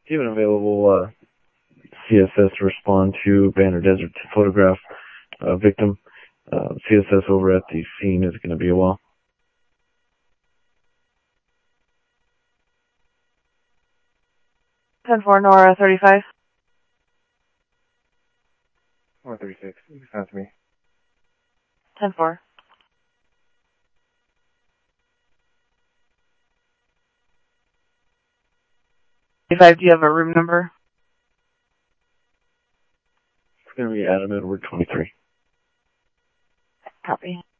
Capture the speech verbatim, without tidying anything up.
Do you have an available uh, C S S to respond to Banner Desert to photograph a uh, victim? Uh, C S S over at the scene is going to be a while. ten four, Nora thirty-five. Nora thirty-six, sounds to me. ten four. thirty-five, do you have a room number? It's going to be Adam Edward twenty-three. Copy.